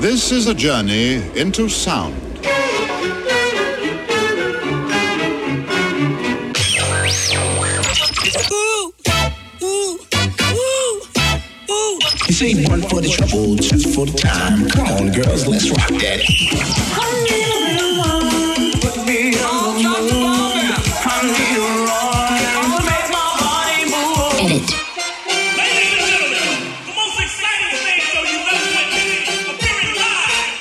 This is a journey into sound. This ain't one for the trouble, just for the time. Come on, girls, let's rock that. Put me on the move. I need a run. Make my body move. Edit. Ladies and gentlemen, the most exciting stage show you've ever witnessed. Appearing live.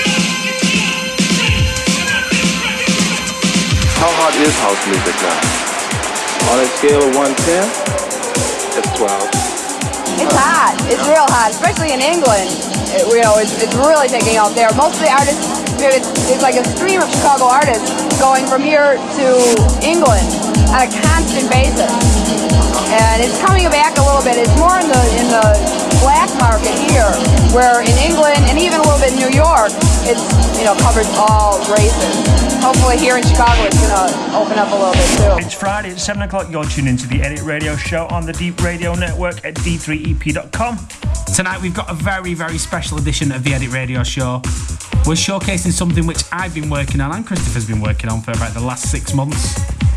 How hot is house music now? On a scale of 1 to 10, it's 12. It's hot. It's real hot, especially in England. It's really taking off there. Most of the artists, it's like a stream of Chicago artists going from here to England on a constant basis. And it's coming back a little bit. It's more in the black market here, where in England and even a little bit in New York, it's covers all races. Hopefully here in Chicago it's going to open up a little bit too. It's Friday at 7 o'clock. You're tuned into the Edit Radio Show on the Deep Radio Network at d3ep.com. Tonight we've got a very, very special edition of the Edit Radio Show. We're showcasing something which I've been working on and Christopher's been working on for about the last 6 months.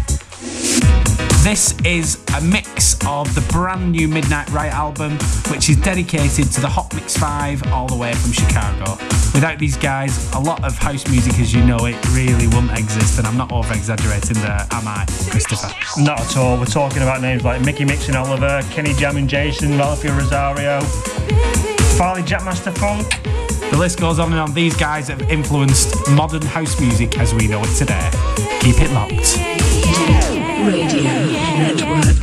This is a mix of the brand new Midnight Riot album, which is dedicated to the Hot Mix 5 all the way from Chicago. Without these guys, a lot of house music as you know it really wouldn't exist, and I'm not over-exaggerating there, am I, Christopher? Not at all. We're talking about names like Mickey Mix and Oliver, Kenny Jam and Jason, Ralphie Rosario, Farley Jackmaster Funk. The list goes on and on. These guys have influenced modern house music as we know it today. Keep it locked. Radio Network.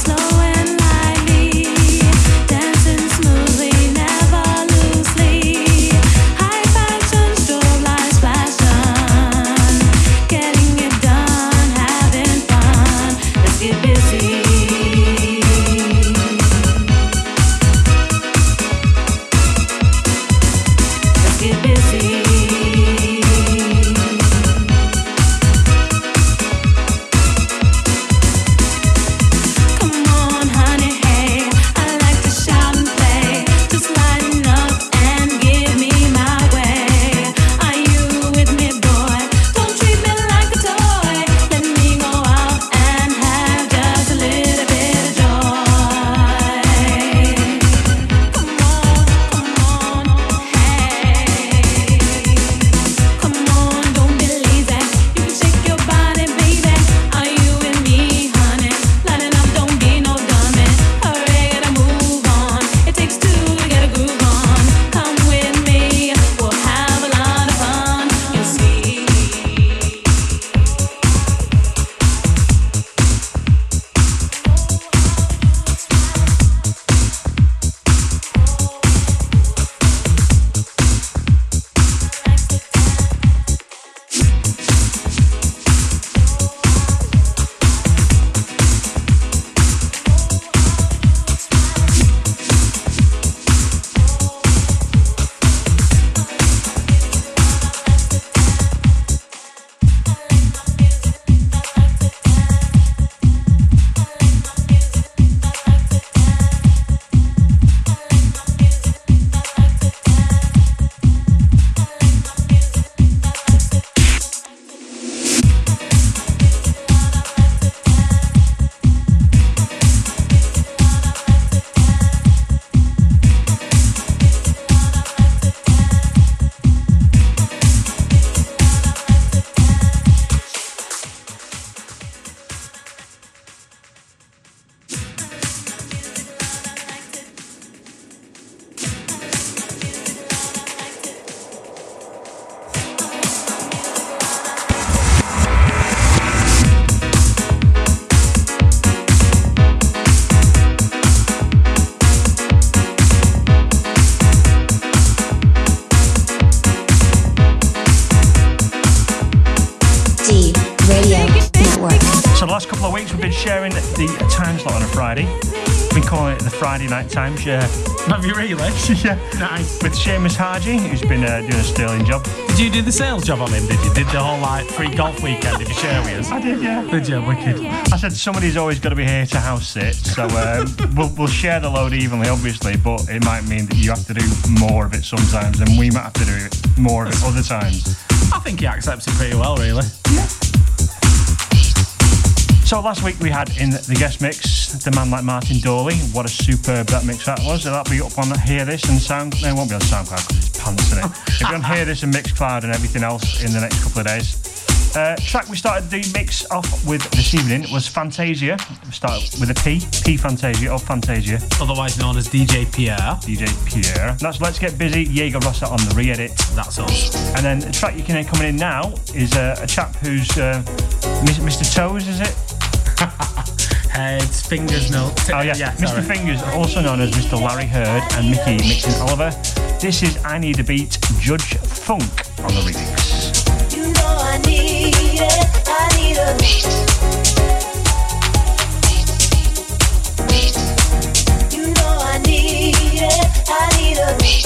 Dancing smoothly, never lose sleep. So the last couple of weeks we've been sharing the time slot on a Friday. We've been calling it the Friday Night Timeshare. Have you really? Yeah. Nice. With Seamus Haji, who's been doing a sterling job. Did you do the sales job on him? Did you? Did the whole like free golf weekend? Did you share with us? I did, yeah. Did you? Wicked. I said somebody's always got to be here to house sit, so we'll share the load evenly, obviously, but it might mean that you have to do more of it sometimes, and we might have to do more of it other times. I think he accepts it pretty well, really. Yeah. So last week we had in the guest mix the man like Martin Dawley. What a superb that mix that was. So that'll be up on Hear This and Sound. No, it won't be on SoundCloud because it's pants in it. It'll be on Hear This and Mixcloud and everything else in the next couple of days. Track we started the mix off with this evening was Fantasia. We started with a P Fantasia of Fantasia. Otherwise known as DJ Pierre. DJ Pierre. That's Let's Get Busy, Jaeger Rossa on the re-edit. That's us. And then the track you can hear coming in now is a chap who's Mr. Toes, is it? Heads, fingers, no. Oh yeah, Mr. Fingers, also known as Mr. Larry Heard and Mickey Mixing Oliver. This is I Need a Beat, Judge Funk on the remix. You know I need it, I need a beat. You know I need it, I need a beat.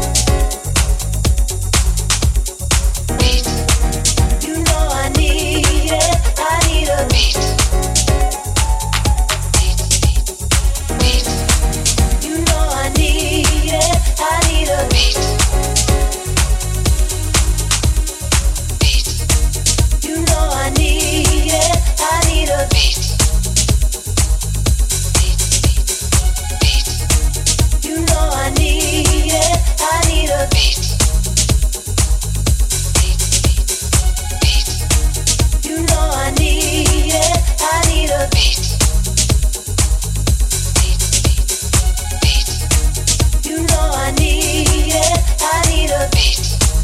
You know I need it, I need a beat. You know I need it, I need a beat. You know I need it, I need a beat. You know I need it, I need a beat. You know I need it, I need a beat. You know I need it, I need a beat.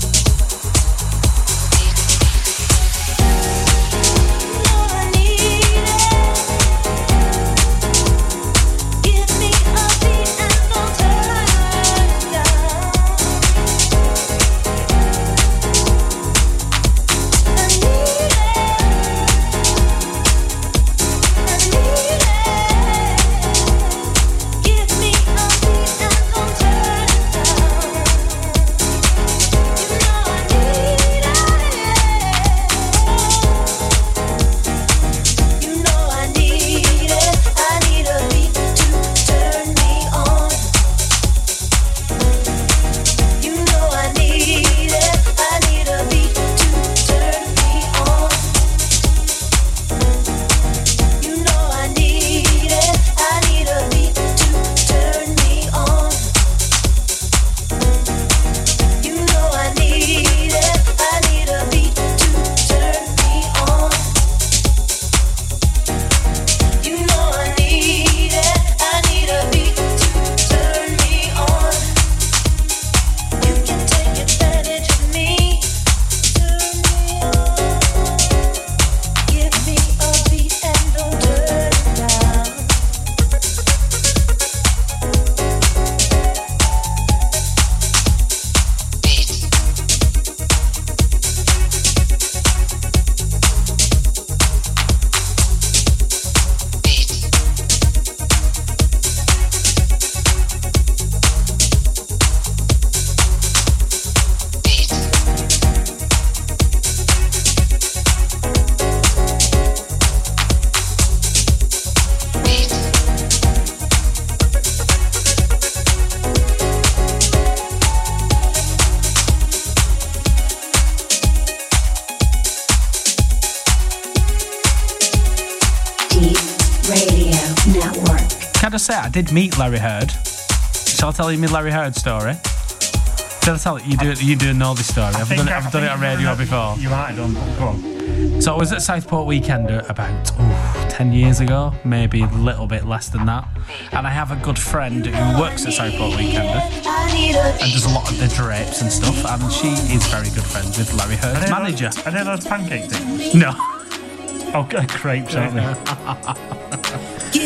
Can I say I did meet Larry Heard? Shall I tell you my Larry Heard story? Shall I tell you? You do know this story. I've done it on radio before. You might have done, but go on. So I was at Southport Weekender about 10 years ago, maybe a little bit less than that. And I have a good friend who works at Southport Weekender and does a lot of the drapes and stuff. And she is very good friends with Larry Heard's manager. Are they those pancake things? No. Oh, crepes, aren't they?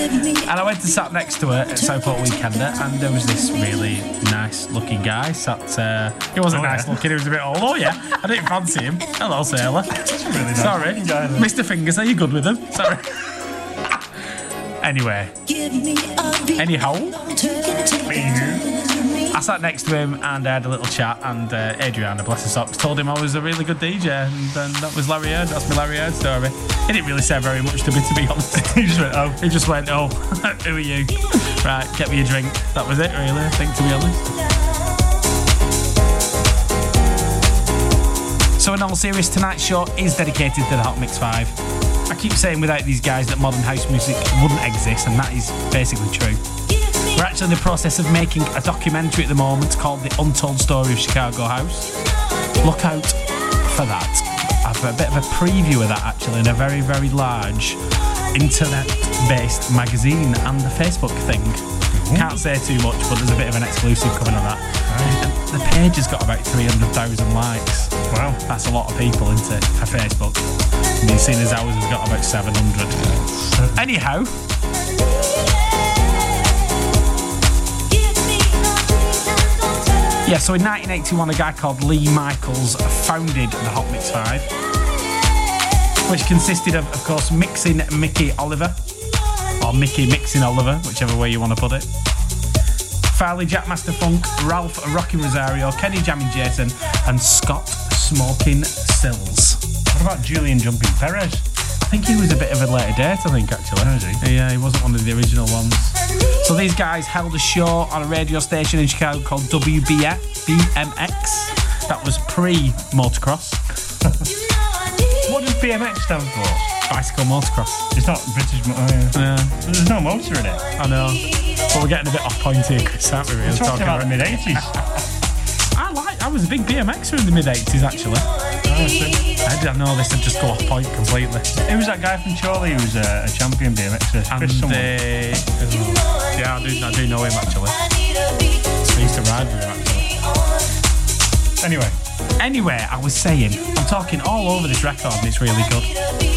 And I went to sat next to her at Southport Weekender, and there was this really nice looking guy sat. He wasn't nice looking, he was a bit old. Oh yeah, I didn't fancy him. Hello, sailor. Really nice Sorry, guy, Mr. Fingers, are you good with him? Sorry. Anyway. Anyhow. I sat next to him and I had a little chat, and Adriana, bless her socks, told him I was a really good DJ, and that was Larry Heard. That's my Larry Heard story. He didn't really say very much to me, to be honest. He just went, oh, who are you? Right, get me a drink. That was it, really, I think, to be honest. So in all seriousness, tonight's show is dedicated to the Hot Mix 5. I keep saying without these guys that modern house music wouldn't exist, and that is basically true. We're actually in the process of making a documentary at the moment called The Untold Story of Chicago House. Look out for that. I've a bit of a preview of that actually in a very, very large internet-based magazine and the Facebook thing. Can't say too much, but there's a bit of an exclusive coming on that. And the page has got about 300,000 likes. Wow. That's a lot of people, isn't it, for Facebook? And you've seen as ours has got about 700. Anyhow... Yeah, so in 1981, a guy called Lee Michaels founded the Hot Mix 5, which consisted of course, mixing Mickey Oliver, or Mickey Mixing Oliver, whichever way you want to put it, Farley Jackmaster Funk, Ralph Rockin' Rosario, Kenny Jammin' Jason, and Scott Smoking Sills. What about Julian Jumping Perez? I think he was a bit of a later date, I think, actually. Oh, is he? Yeah, he wasn't one of the original ones. So these guys held a show on a radio station in Chicago called WBMX. That was pre-motocross. What does BMX stand for? Bicycle motocross. It's not British. There's no motor in it. I know. But we're getting a bit off point here, Chris, aren't we? We're talking about the mid-80s. I was a big BMXer in the mid-80s, actually. I didn't know this would just go off point completely. Who was that guy from Chorley who was a champion BMXer? Yeah, I do know him, actually. I used to ride with him, actually. Anyway, I was saying, I'm talking all over this record and it's really good.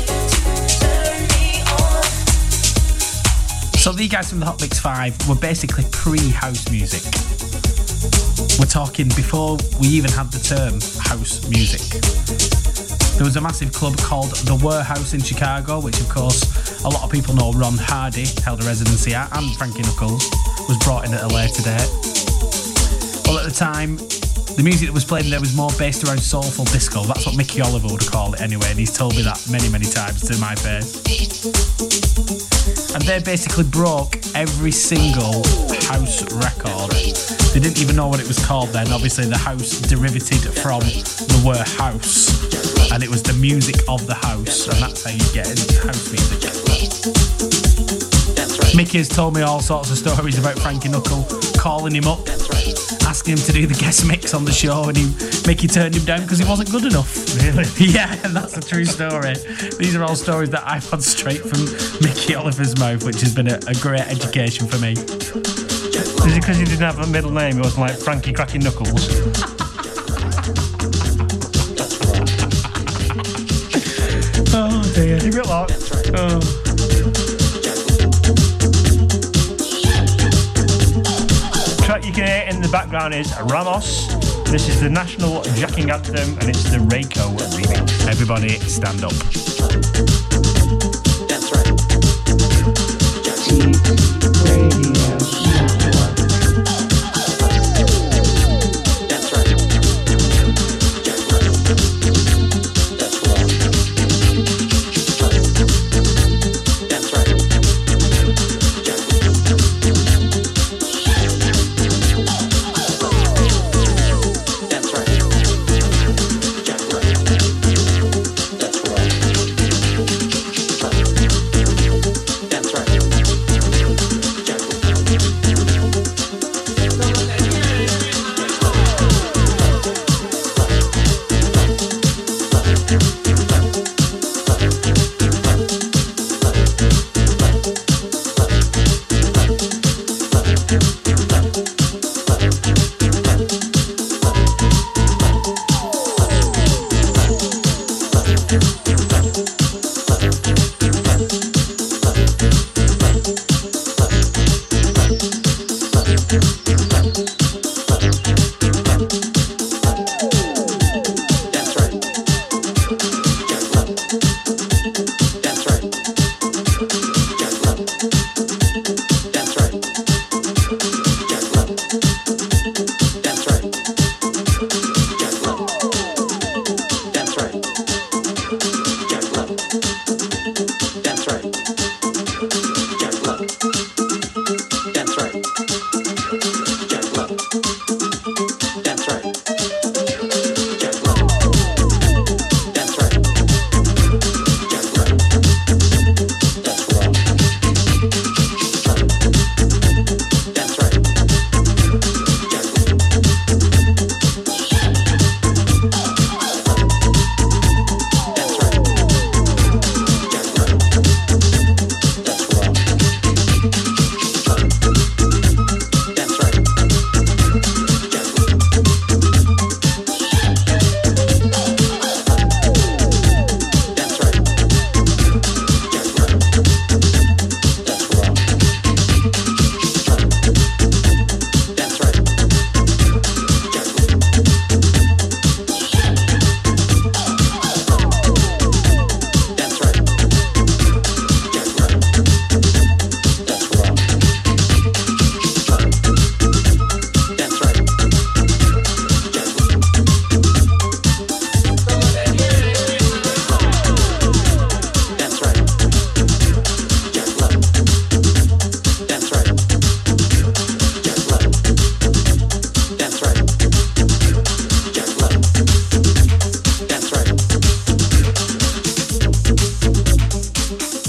So the guys from the Hot Mix 5 were basically pre-house music. We're talking before we even had the term house music. There was a massive club called the Warehouse in Chicago, which of course a lot of people know Ron Hardy held a residency at, and Frankie Knuckles was brought in at a later date. Well, at the time, the music that was played there was more based around soulful disco. That's what Mickey Oliver would have called it anyway, and he's told me that many, many times to my face. And they basically broke every single house record. They didn't even know what it was called then. Obviously, the house derivated from the word house, and it was the music of the house, and that's how you get into house music. Mickey has told me all sorts of stories about Frankie Knuckle calling him up, asking him to do the guest mix on the show, and Mickey turned him down because he wasn't good enough. Really? Yeah, and that's a true story. These are all stories that I've had straight from Mickey Oliver's mouth, which has been a great education for me. Is it because he didn't have a middle name? It wasn't like Frankie Cracking Knuckles. Oh dear. Keep it locked. Oh. Track you can hear in the background is Ramos. This is the national jacking anthem, and it's the Reiko remix. Everybody stand up. That's right.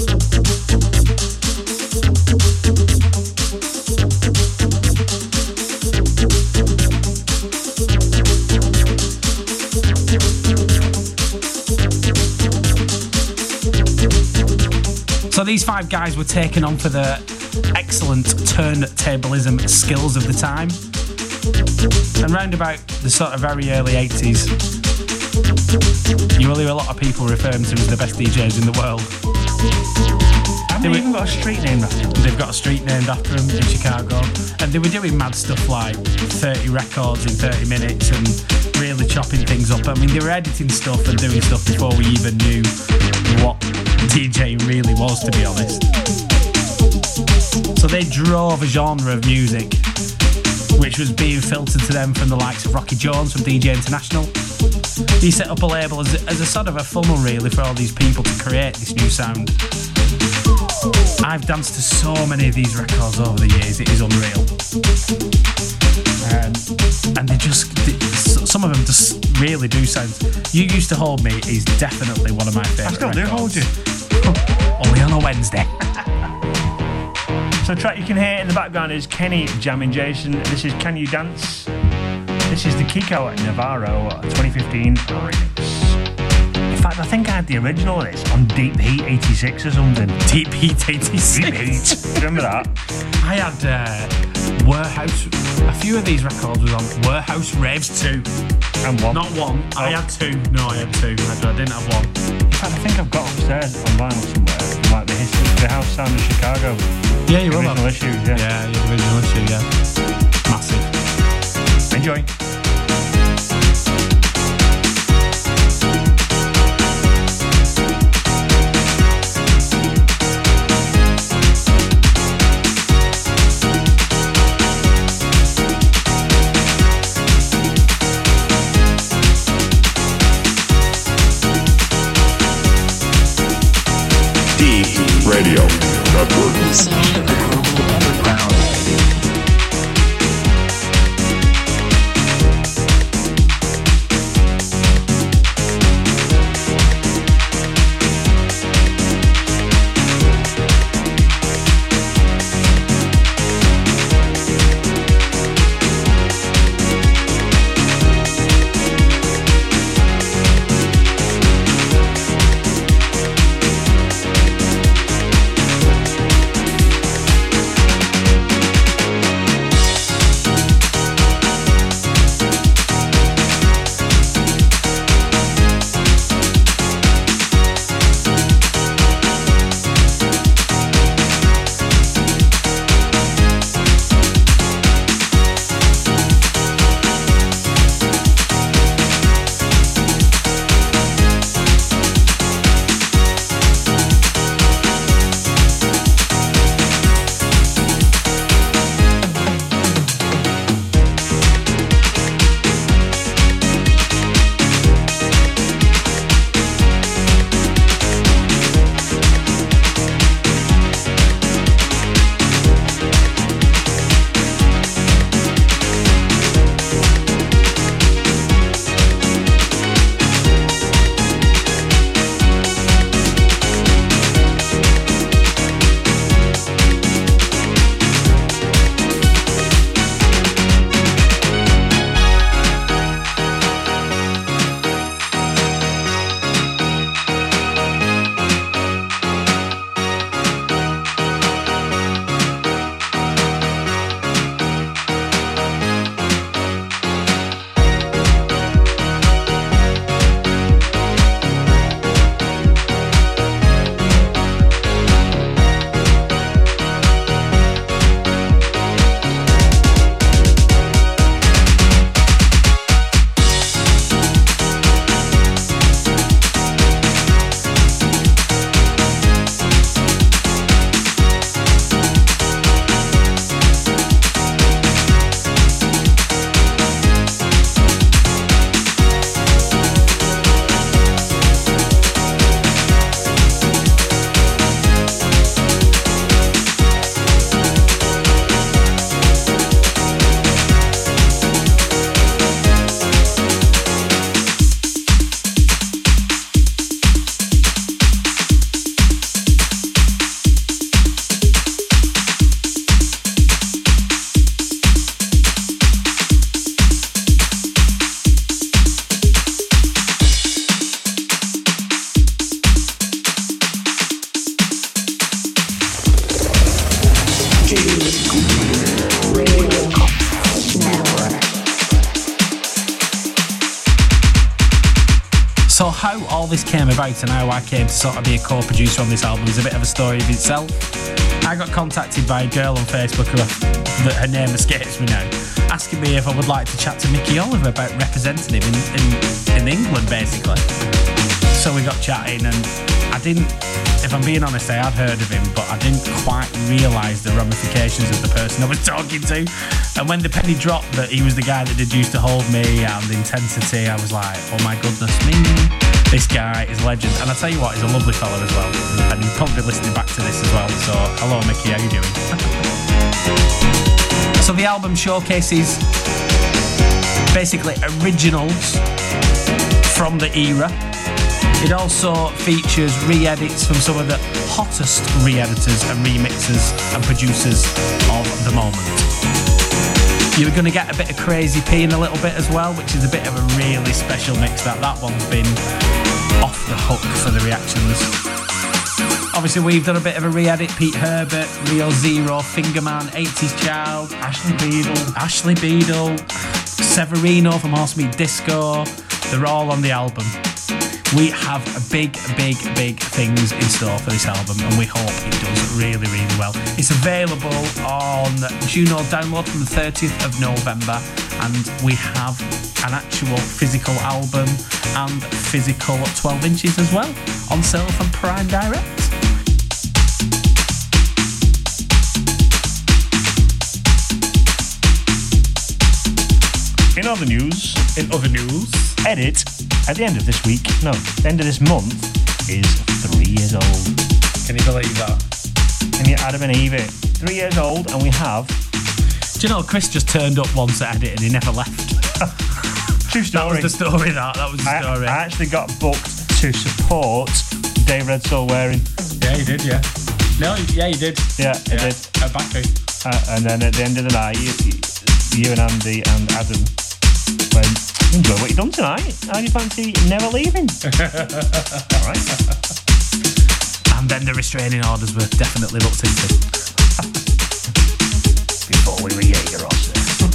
So these 5 guys were taken on for the excellent turntablism skills of the time. And round about the sort of very early 80s, you will hear a lot of people referring to them as the best DJs in the world. They've even got a street named after them. They've got a street named after them in Chicago. And they were doing mad stuff like 30 records in 30 minutes and really chopping things up. I mean, they were editing stuff and doing stuff before we even knew what DJing really was, to be honest. So they drove a genre of music which was being filtered to them from the likes of Rocky Jones from DJ International. He set up a label as a sort of a funnel, really, for all these people to create this new sound. I've danced to so many of these records over the years, it is unreal. And some of them just really do sound. You Used to Hold Me is definitely one of my favourite records. I still do hold you. Only on a Wednesday. So the track you can hear in the background is Kenny jamming Jason. This is Can You Dance? This is the Kiko Navarro 2015 remix. In fact, I think I had the original of this on Deep Heat 86 or something. Deep Heat 86. Deep Heat. Remember that? I had Warehouse. A few of these records was on Warehouse Raves 2. And one. Not one. I had 2. No, I had 2. I didn't have one. In fact, I think I've got upstairs on vinyl somewhere. Like the history, the house sound of Chicago. Yeah, you will. Original issues, yeah. Yeah, the original issue, yeah. Massive. Enjoy. Radio Network. Sound of the global underground. So how all this came about and how I came to sort of be a co-producer on this album is a bit of a story of itself. I got contacted by a girl on Facebook that her name escapes me now, asking me if I would like to chat to Mickey Oliver about representing him in England, basically. So we got chatting, and I didn't, if I'm being honest, I had heard of him, but I didn't quite realise the ramifications of the person I was talking to. And when the penny dropped that he was the guy that did Used to Hold Me and Intensity, I was like, oh my goodness me, this guy is a legend. And I tell you what, he's a lovely fella as well. And he'll probably be listening back to this as well. So, hello Mickey, how you doing? So the album showcases basically originals from the era. It also features re-edits from some of the hottest re-editors and remixers and producers of the moment. You're going to get a bit of Crazy P in a little bit as well, which is a bit of a really special mix. That one's been off the hook for the reactions. Obviously, we've done a bit of a re-edit. Pete Herbert, Rio Zero, Fingerman, 80s Child, Ashley Beadle, Severino from Horse Meat Disco. They're all on the album. We have big things in store for this album, and we hope it does really, really well. It's available on Juno download from the 30th of November, and we have an actual physical album and physical 12 inches as well on sale from Prime Direct. In other news, Edit at the end of this week, no, the end of this month, is 3 years old. Can you believe that? Can you Adam and Eve it? 3 years old, and we have... Do you know, Chris just turned up once at Edit and he never left. True story. That was the story, that was the story. I actually got booked to support Dave Red Soul Wearing. Yeah, you did, yeah. No, yeah, you did. Yeah, I did. And then at the end of the night, you and Andy and Adam went, enjoy what you've done tonight. How do you fancy never leaving? All right. And then the restraining orders were definitely looked into. Before we were Jaeger-Ross.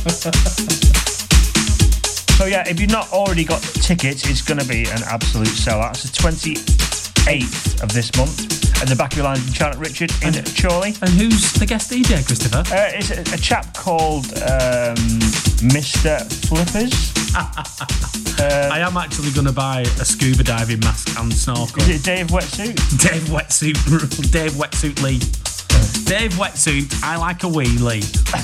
So yeah, if you've not already got tickets, it's going to be an absolute sellout. It's the 28th of this month at the Back of the Line in Charlotte Richard in Chorley. And who's the guest DJ, Christopher? It's a chap called Mr. Flippers. I am actually going to buy a scuba diving mask and snorkel. Is it Dave Wetsuit? Dave Wetsuit Lee. Dave Wetsuit, I like a wee Lee.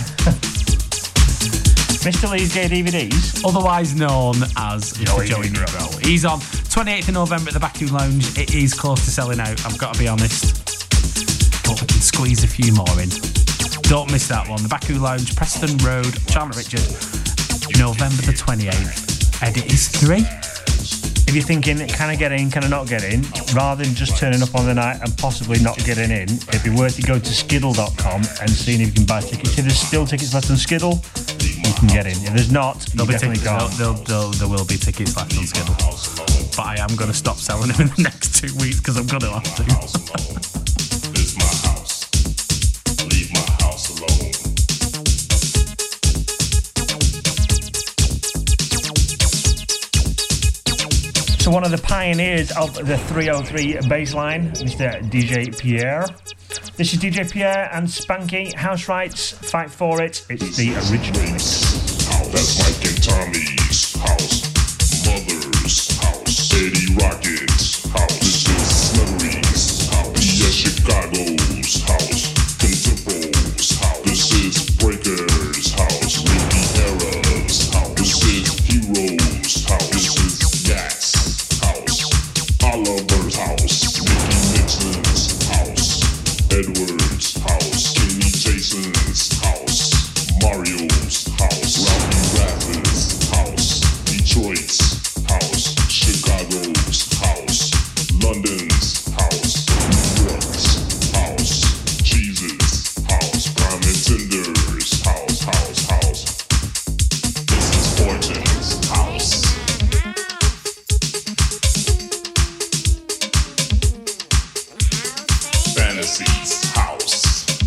Mr. Lee's Gay DVDs, otherwise known as Joey Negro. He's on 28th of November at the Baku Lounge. It is close to selling out, I've got to be honest. But we can squeeze a few more in. Don't miss that one. The Baku Lounge, Preston Road, Charlotte Richard, November the 28th. Edit is 3. If you're thinking, can I get in, can I not get in, rather than just turning up on the night and possibly not getting in, it'd be worth it going to skiddle.com and seeing if you can buy tickets. If there's still tickets left on Skiddle, you can get in. If there's not, you definitely can't. There will be tickets left on Skiddle. But I am going to stop selling them in the next 2 weeks because I'm going to have to. It's my house. Leave my house alone. So one of the pioneers of the 303 bassline, Mr. DJ Pierre. This is DJ Pierre and Spanky, House Rights, Fight For It. It's the original mix. That's Mike and Tommy's house. Mother's house. Eddie Rocket's house. This is Slurry's house. Yes, Chicago's house. Contempo's house. This is Breaker's house. Ricky Harrah's house. This is Hero's house. This is Dax. Oliver's house, Mickey Nixon's house, Edward's house, Kenny Jason's house, Mario's house, Ralphie Raff's house, Detroit's house, Chicago's house, London's house, New York's house, Jesus' house, Prime Tender's house. This is Fortune's house. Fantasy's house.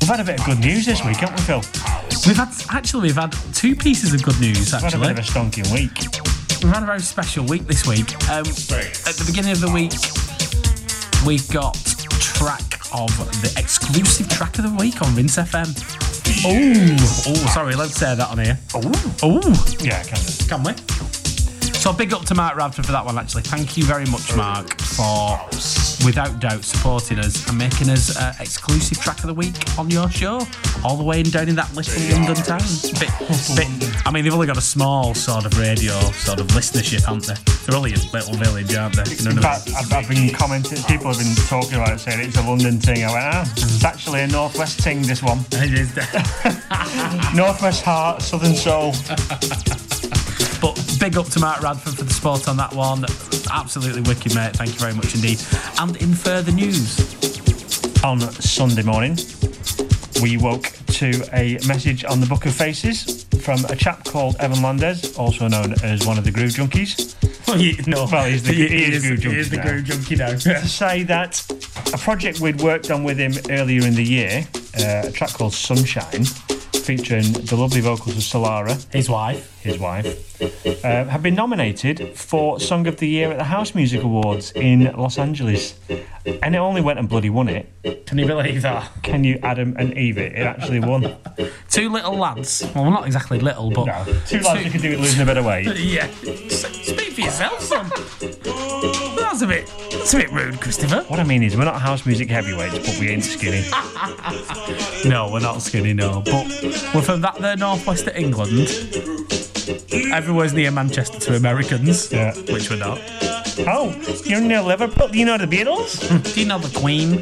We've had a bit of good news this week, haven't we, Phil? We've had two pieces of good news, We've had a actually. bit of a stonking week. We've had a very special week this week. At the beginning of the week, we got the exclusive track of the week on Rinse FM. Oh, sorry, let's say that on here. Oh, Yeah, kind of. can we? So big up to Mark Radford for that one, actually. Thank you very much, Mark, for, without doubt, supporting us and making us exclusive track of the week on your show, all the way down in that little London town. I mean, they've only got a small sort of radio sort of listenership, haven't they? They're only a little village, aren't they? You know In what I fact, I've been commenting, people have been talking about it, saying it's a London thing. I went, it's actually a Northwest thing, this one. mean? It is. Northwest heart, Southern soul. But big up to Mark Radford for the support on that one. Absolutely wicked, mate. Thank you very much indeed. And in further news, On Sunday morning, we woke to a message on the Book of Faces from a chap called Evan Landez, also known as one of the Groove Junkies. well, Well, he is Groove Junkie He is the now. Groove Junkie now. To say that a project we'd worked on with him earlier in the year, a track called Sunshine, featuring the lovely vocals of Solara, His wife. his wife, have been nominated for Song of the Year at the House Music Awards in Los Angeles. And it only went and bloody won it. Can you believe that? Can you, Adam and Eve it? It actually won. Two little lads. Well, not exactly little, but... No, two lads who could do it losing a bit of weight. Yeah. Speak for yourself, son. That's a bit rude, Christopher. What I mean is, we're not house music heavyweights, but we ain't skinny. No, we're not skinny, no. But we're from that there northwest of England. Everywhere's near Manchester to Americans, Yeah. which we're not. Oh, you're near Liverpool? Do you know the Beatles? Do you know the Queen?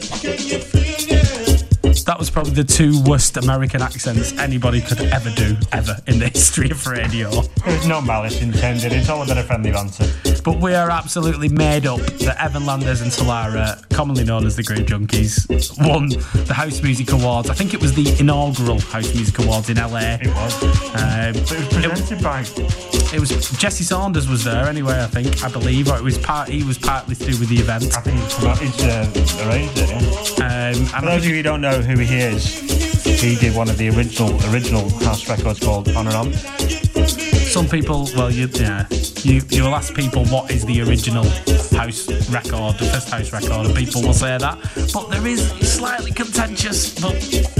That was probably the two worst American accents anybody could ever do, ever, in the history of radio. There's no malice intended. It's all a bit of friendly banter. But we are absolutely made up that Evan Landers and Solara, commonly known as the Groove Junkies, won the House Music Awards. I think it was the inaugural House Music Awards in LA. It was. But it was presented by... It was Jesse Saunders was there anyway, I believe, or he was partly to do with the event. I think he's arranged it, yeah. And For those of you who don't know who he is, he did one of the original house records called On and On. some people, well, you will ask people what is the original house record, the first house record, and people will say that. But there is slightly contentious, but...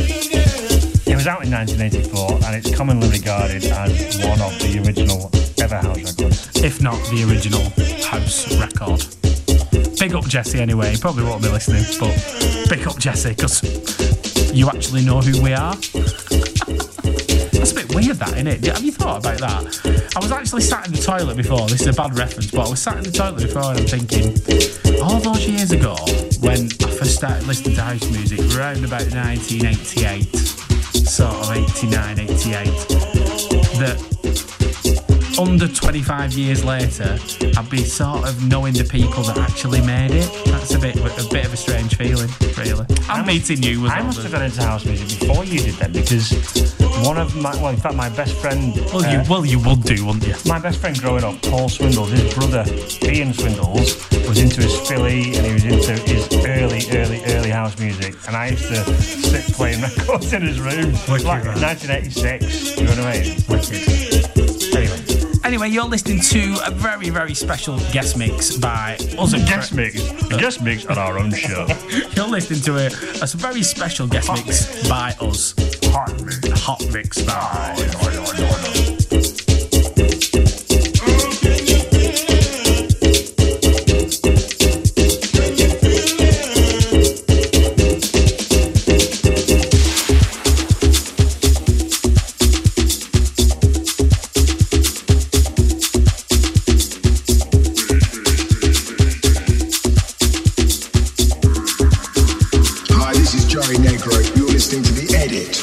It was out in 1984, and it's commonly regarded as one of the original ever house records. if not the original house record. Big up Jesse anyway, he probably won't be listening, but big up Jesse, because you actually know who we are. That's a bit weird, that, isn't it? Have you thought about that? I was actually sat in the toilet before, this is a bad reference, but I was sat in the toilet before and I'm thinking, all those years ago, when I first started listening to house music, around about 1988, sort of 89, 88, that under 25 years later, I'd be sort of knowing the people that actually made it. That's a bit of a strange feeling, really. I'm meeting you as I well. must have got into house music before you did then, because one of my, well, in fact, my best friend... Well, you would do, wouldn't you? My best friend growing up, Paul Swindles, his brother Ian Swindles, was into his Philly and he was into his early house music. And I used to sit playing records in his room. Wicked, Like man. 1986, you know what I mean? Wicked. Anyway, you're listening to a very, very special guest mix by us. Guest mix on our own show. You're listening to a very special guest mix by us. Hot mix by... Hi, this is Joey Negro. You're listening to The Edit.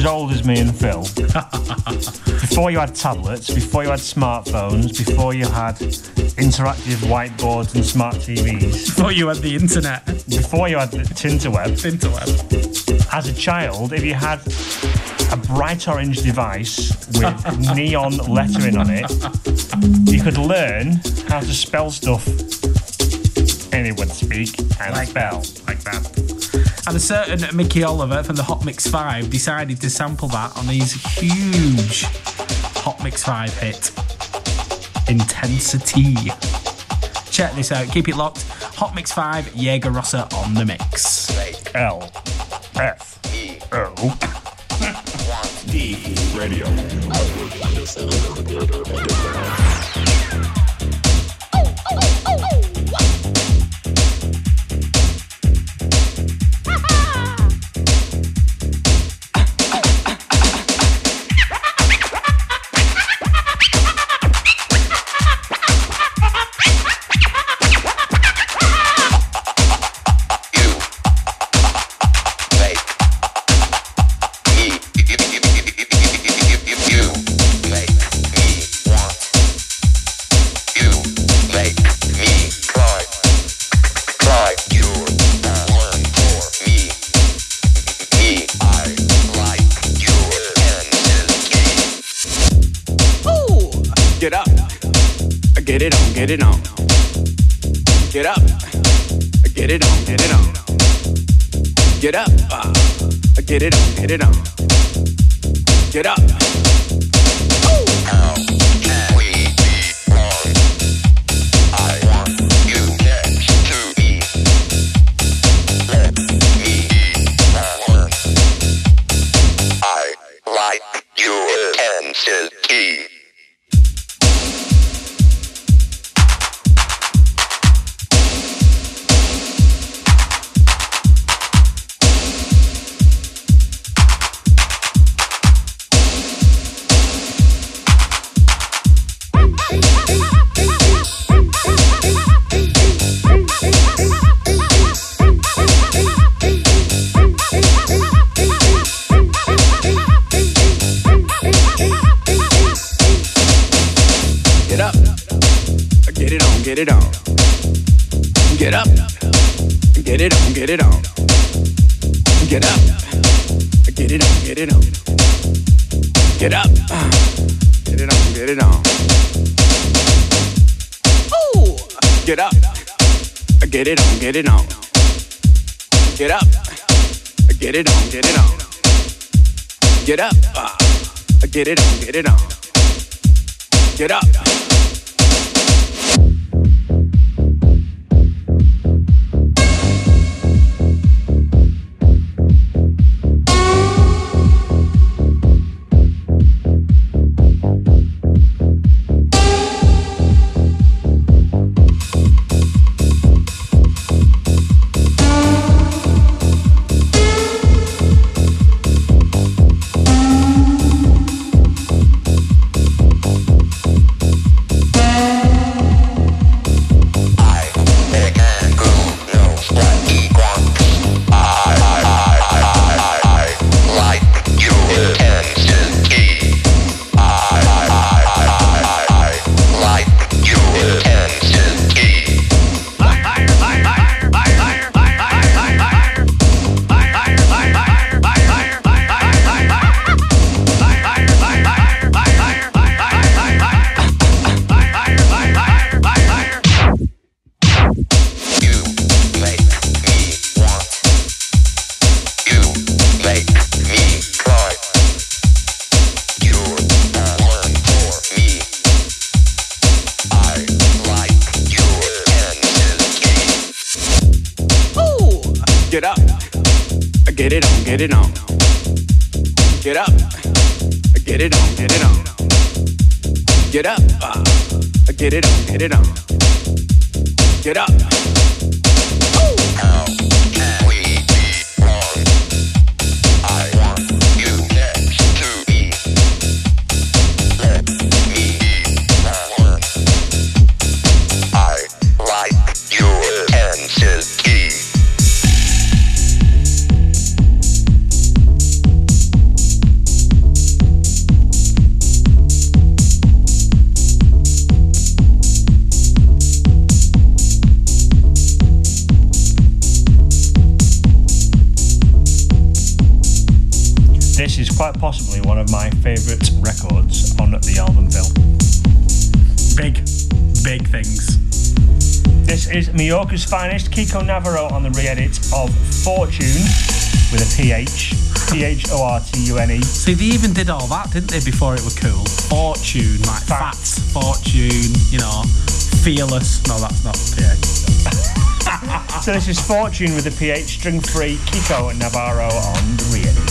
old as me and Phil, before you had tablets, before you had smartphones, before you had interactive whiteboards and smart TVs, Before you had the internet. before you had the Tinterweb, as a child, if you had a bright orange device with neon lettering on it, you could learn how to spell stuff anyone speak and Like spell. Like that. And a certain Mickey Oliver from the Hot Mix 5 decided to sample that on his huge Hot Mix 5 hit, Intensity. Check this out, keep it locked. Hot Mix 5, Jaeger Rossa on the mix. L F O D Radio. Get up, get it on, get it on. Get up, get it on, get it on. Get up, get it on, get it on. Get up. How can we be wrong? I want you next to me. Let me be the one. I like your intensity. Get it on. Get up. Get it on. Get it on. Get up. Get it on. Get it on. Get up. Get it on. Get it on. Ooh. Get up. Get it on. Get it on. Get up. Get it on. Get it on. Get up. Get it on. Get it on. Get up. Get up, get it on, get it on. Get up, get it on, get it on. Get up, get it on, get it on. Get up. How can we be wrong? I want you next to me. Let me be the one. I like your intensity. quite possibly one of my favourite records on the album, Phil. Big things. This is Mallorca's finest, Kiko Navarro on the re-edit of Fortune with a PH. P-H-O-R-T-U-N-E. See, they even did all that, didn't they, before it was cool? Fortune, like fat, fortune, you know, fearless. No, that's not PH. So this is Fortune with a PH, string-free, Kiko Navarro on the re-edit.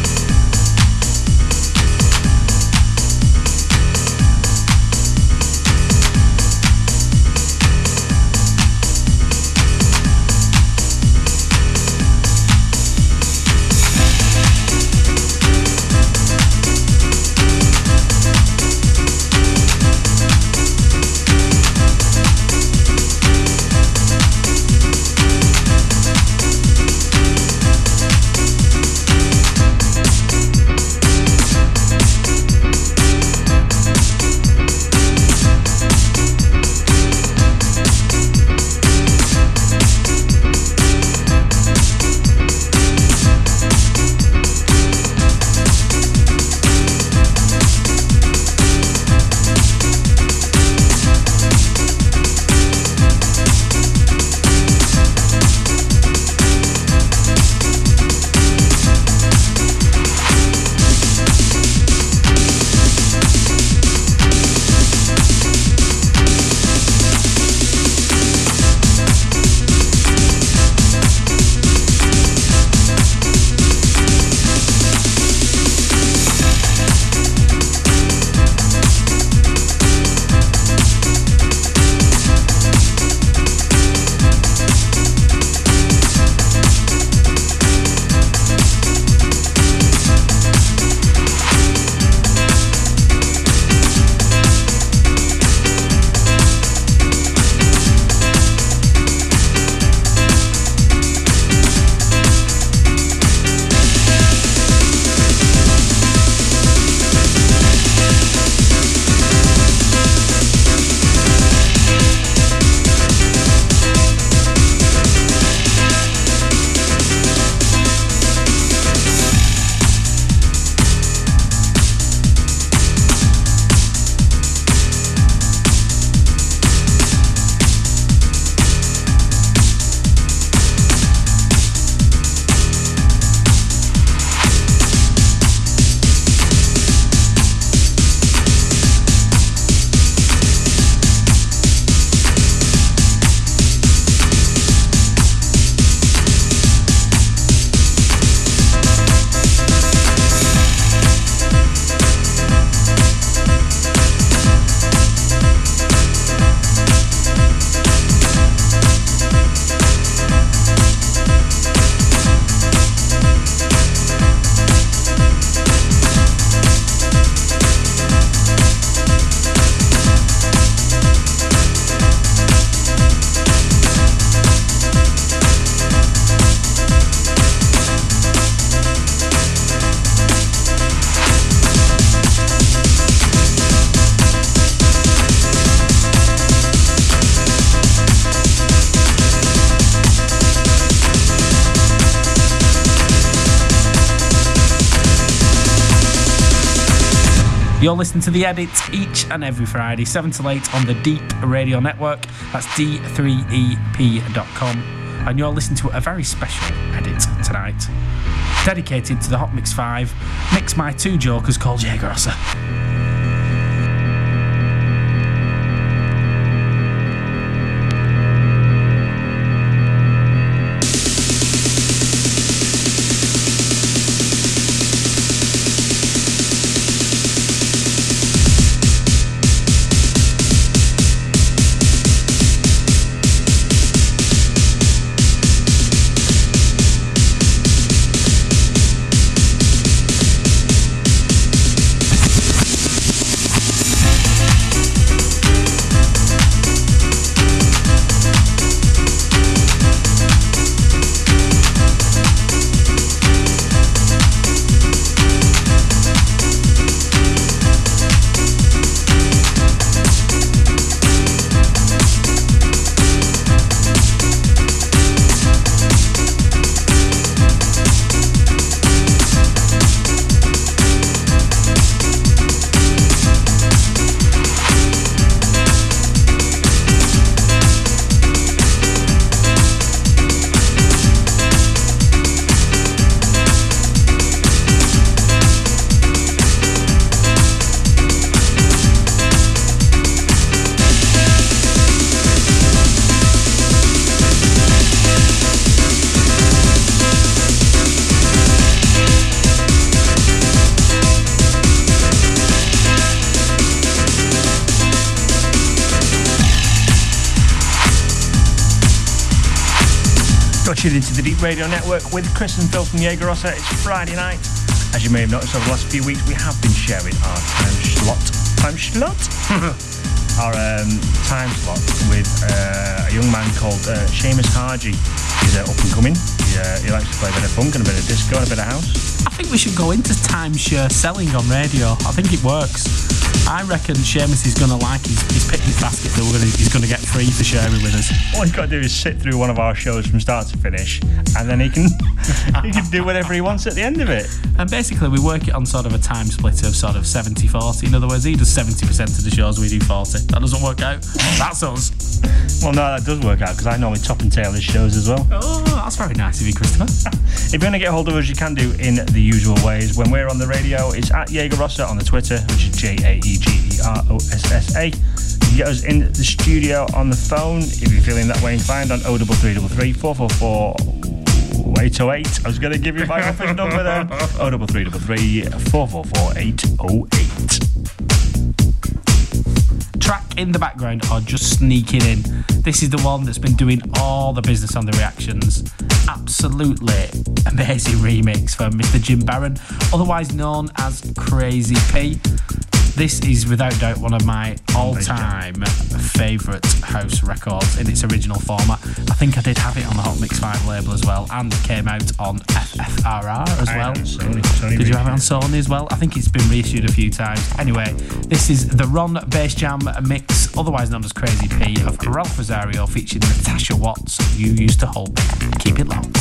You're listening to The Edit each and every Friday, 7 to 8 on the Deep Radio Network. That's d3ep.com. And you're listening to a very special edit tonight, dedicated to the Hot Mix 5, mixed by two jokers called Jägerosser. You're tuned into the Deep Radio Network with Chris and Phil from Jaeger Rossa. It's Friday night. As you may have noticed over the last few weeks, we have been sharing our time slot with a young man called Seamus Haji. He's up and coming. He likes to play a bit of funk and a bit of disco and a bit of house. I think we should go into timeshare selling on radio. I think it works. I reckon Seamus is going to like his picnic basket that he's going to get free for sharing with us. All he's got to do is sit through one of our shows from start to finish, and then he can do whatever he wants at the end of it. And basically we work it on sort of a time split of sort of 70-40. In other words, he does 70% of the shows, we do 40. That doesn't work out. That's us. Well, no, that does work out, because I normally top and tail his shows as well. Oh, that's very nice of you, Christopher. If you want to get hold of us, you can do in the usual ways. When we're on the radio, it's at Jaeger Rossa on the Twitter, which is JAEGEROSSA. You can get us in the studio on the phone if you're feeling that way inclined on 03333 444 808. I was going to give you my office number there. 03333 444 808. Track in the background or just sneaking in. This is the one that's been doing all the business on the reactions. Absolutely amazing remix from Mr. Jim Barron, otherwise known as Crazy P. This is without doubt one of my all-time favourite house records in its original format. I think I did have it on the Hot Mix 5 label as well, and it came out on FFRR as well. Sony Did you have it on Sony as well? I think it's been reissued a few times. Anyway, this is the Ron Bass Jam mix, otherwise known as Crazy P, of Ralph Rosario featuring Natasha Watts. You Used to Hold Me. Keep it locked.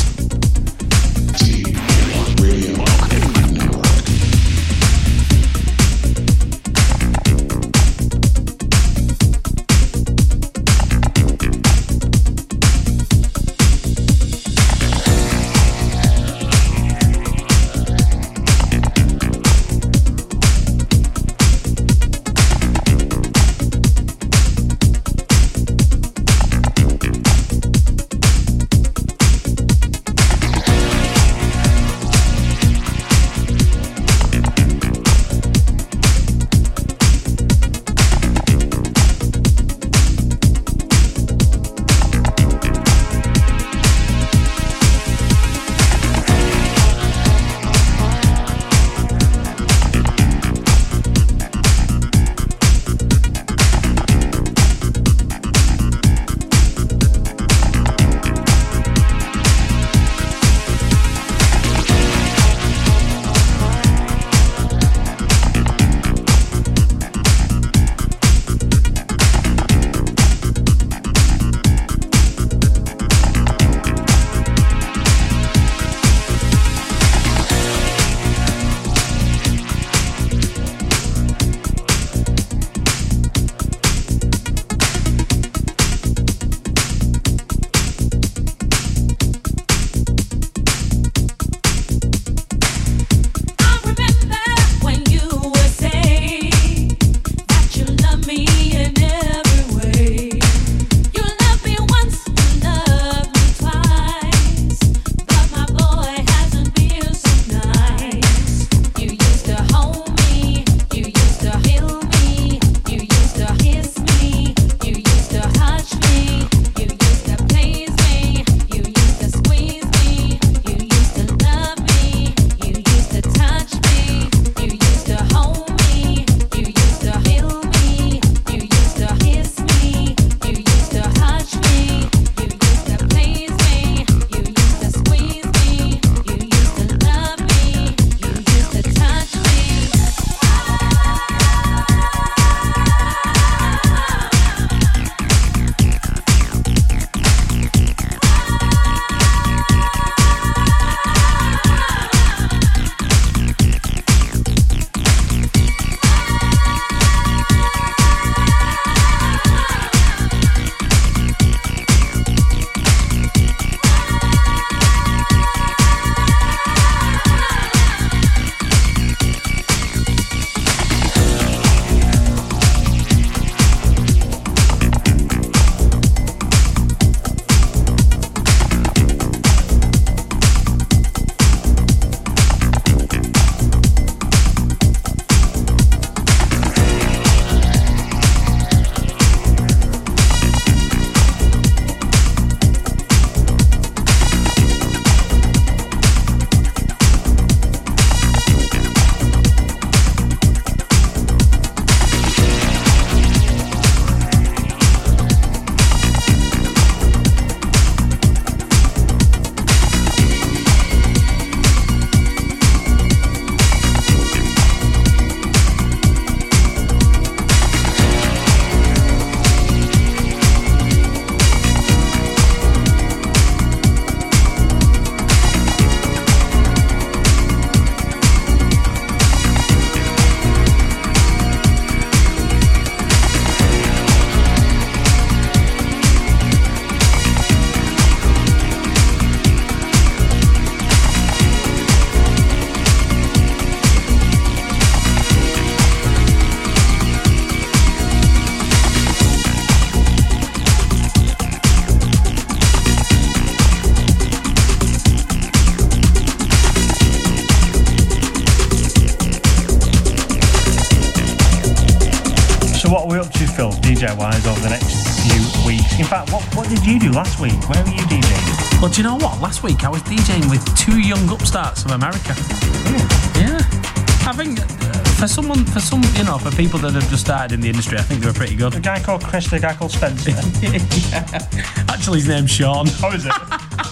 DJ-wise over the next few weeks. In fact, what did you do last week? Where were you DJing? Well, do you know what? Last week I was DJing with two young upstarts from America. Yeah. I think for people that have just started in the industry, I think they were pretty good. A guy called Chris, a guy called Spencer. Yeah. Actually, his name's Sean. How is it?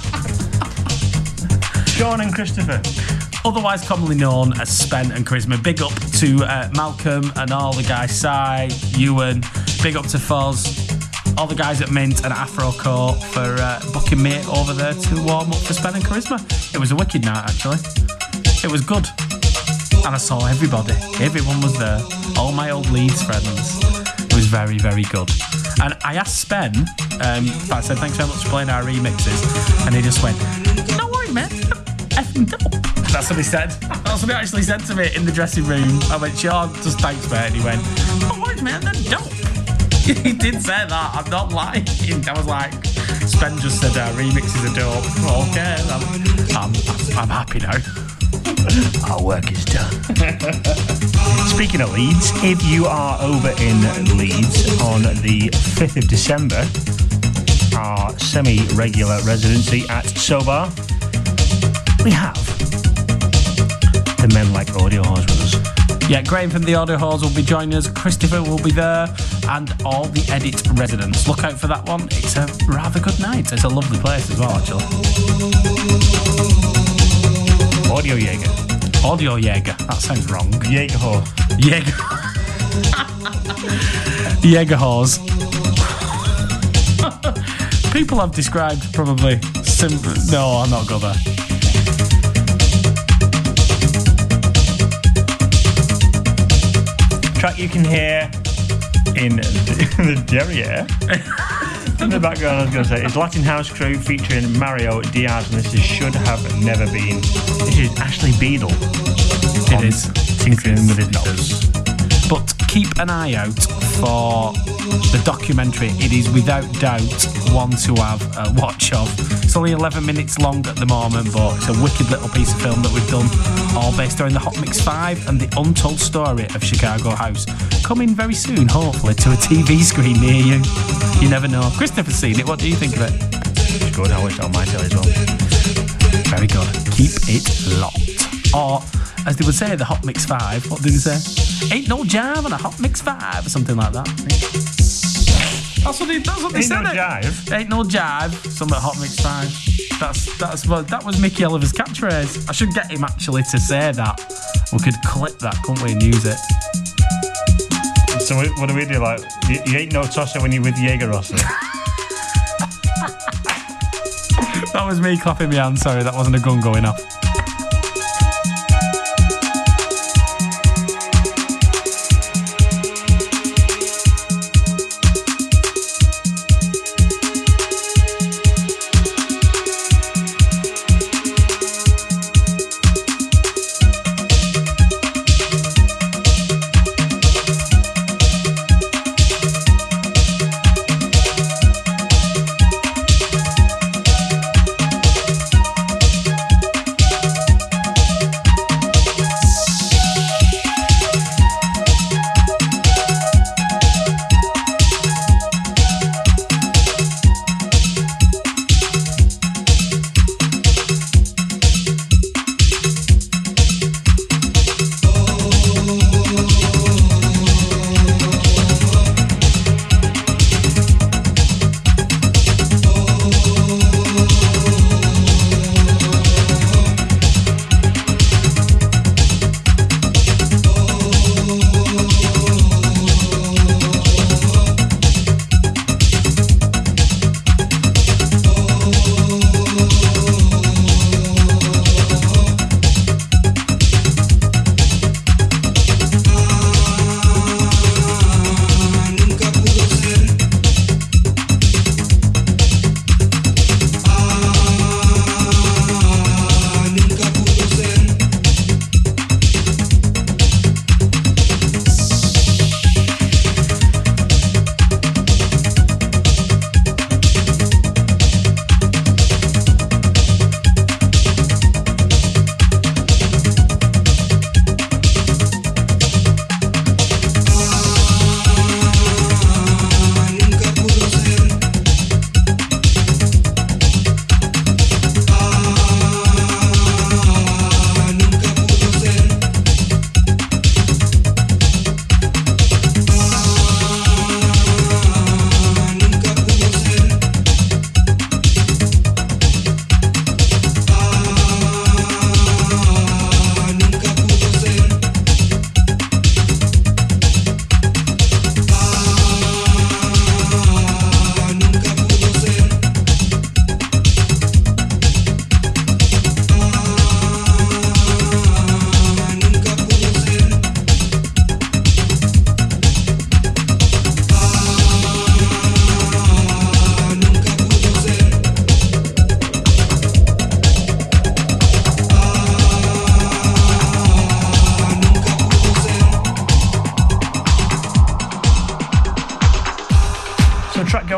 Sean and Christopher. Otherwise commonly known as Spen and Charisma. Big up to Malcolm and all the guys, Cy, Ewan. Big up to Foz, all the guys at Mint and Afro Coat for booking me over there to warm up for Spen and Charisma. It was a wicked night, actually. It was good. And I saw everybody. Everyone was there. All my old Leeds friends. It was very, very good. And I asked Spen, I said, thanks very much for playing our remixes. And he just went, no worry, man. Effing dope. That's what he said. That's what he actually said to me in the dressing room. I went, Sean, just thanks, mate. And he went, no worries, man. They're dope. He did say that. I'm not lying. I was like, Spen just said our remixes are dope. Okay, I'm happy now. Our work is done. Speaking of Leeds, if you are over in Leeds on the 5th of December, our semi-regular residency at Sobar, we have the Men Like Audio Halls with us. Yeah, Graham from the Audio Halls will be joining us, Christopher will be there, and all the Edit residents. Look out for that one. It's a rather good night. It's a lovely place as well, actually. Audio Jaeger. Audio Jaeger. That sounds wrong. Jaegerhor. Jaegerhors. People have described probably no, I'm not go there. Track you can hear in the derriere. In the background, I was going to say, is Latin House Crew featuring Mario Diaz, and this is Should Have Never Been. This is Ashley Beadle. It is. Tinkering with his knobs. But keep an eye out for the documentary. It is without doubt one to have a watch of. It's only 11 minutes long at the moment, but it's a wicked little piece of film that we've done, all based around the Hot Mix 5 and the untold story of Chicago House. Coming very soon, hopefully, to a TV screen near you. You never know. Christopher's seen it. What do you think of it? It's good. I watched it on my telly as well. Very good. Keep it locked. Or, as they would say, the Hot Mix 5. What did they say? Ain't no jive on a Hot Mix 5 or something like that. That's what they said. Ain't no jive. Ain't no jive. Something at Hot Mix 5. That was Mickey Oliver's catchphrase. I should get him actually to say that. We could clip that, couldn't we, and use it. So what do we do? Like, you ain't no tosser when you're with Jaeger Rosser. That was me clapping my hand. Sorry, that wasn't a gun going off.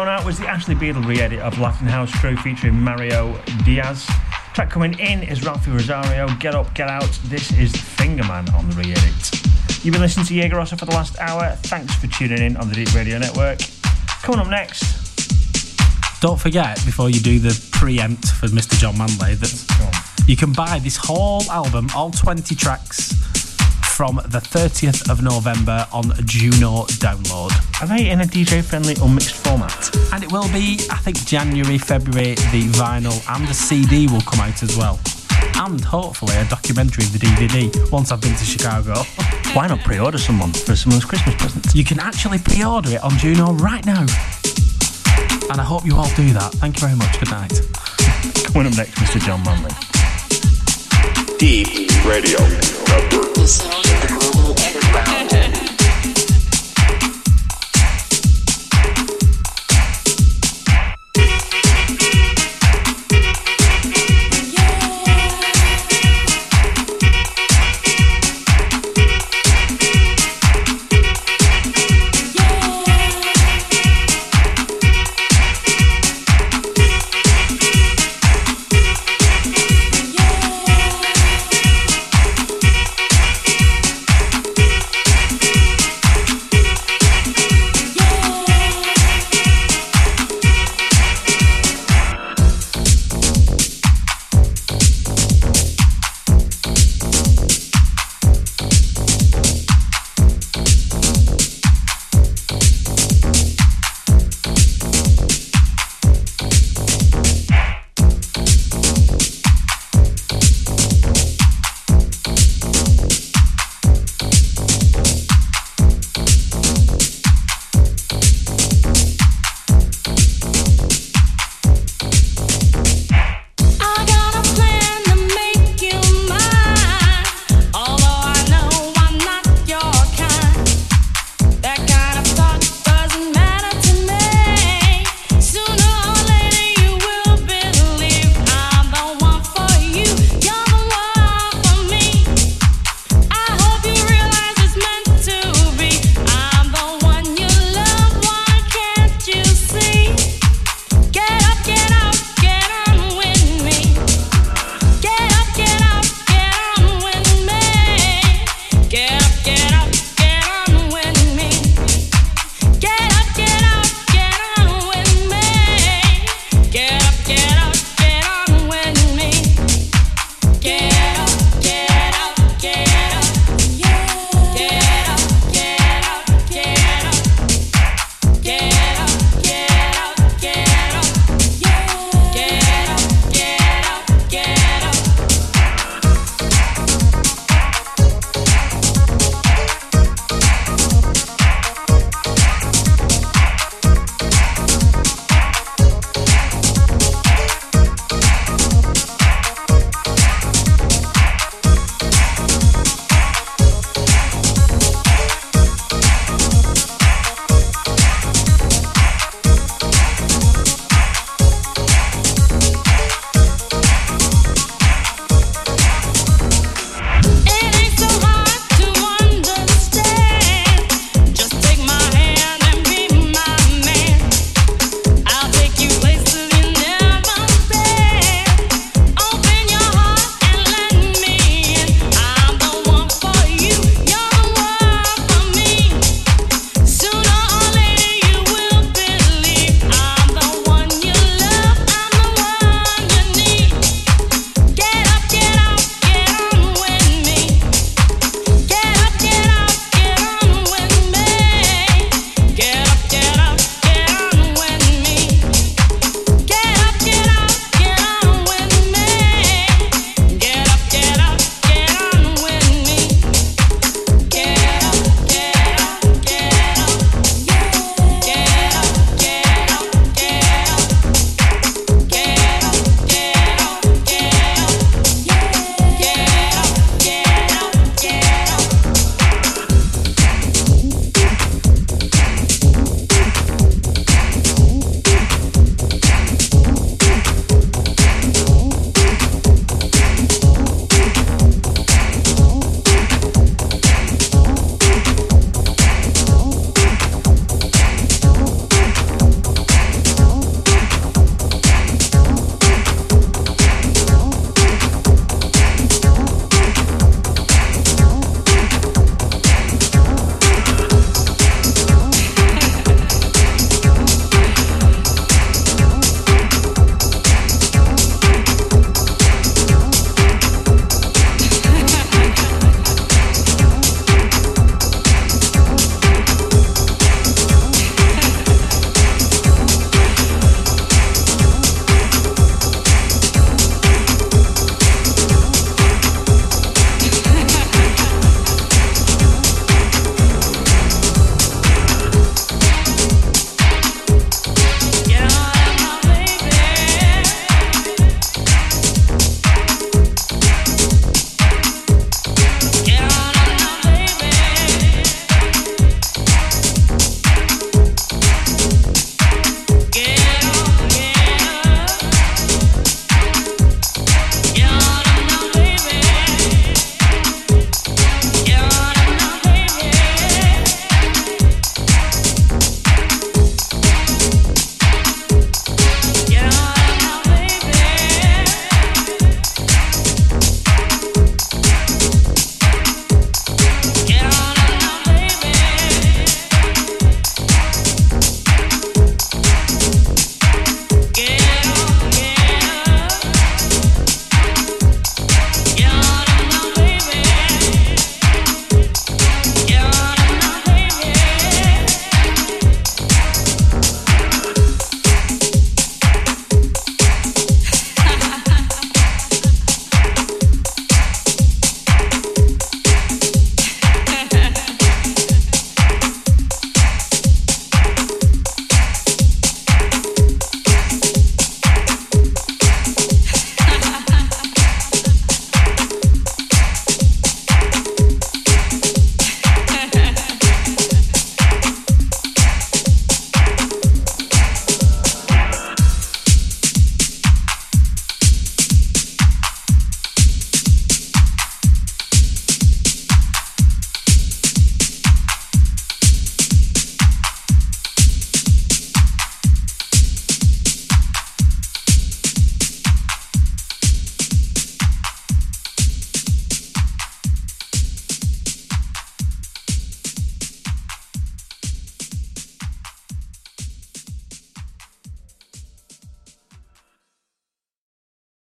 thrown out was the Ashley Beadle re-edit of Latin House Crew featuring Mario Diaz. Track coming in is Ralphie Rosario, Get Up, Get Out. This is Fingerman on the re-edit. You've been listening to Jaeger Rossa for the last hour. Thanks for tuning in on the Deep Radio Network. Coming up next. Don't forget, before you do the preempt for Mr. John Manley, that you can buy this whole album, all 20 tracks, from the 30th of November on Juno Download. Are they in a DJ-friendly unmixed format? And it will be, I think, January, February, the vinyl and the CD will come out as well. And hopefully a documentary of the DVD once I've been to Chicago. Why not pre-order someone for someone's Christmas present? You can actually pre-order it on Juno right now. And I hope you all do that. Thank you very much. Good night. Coming up next, Mr. John Manley. Deep Radio Network. The sound of the global underground.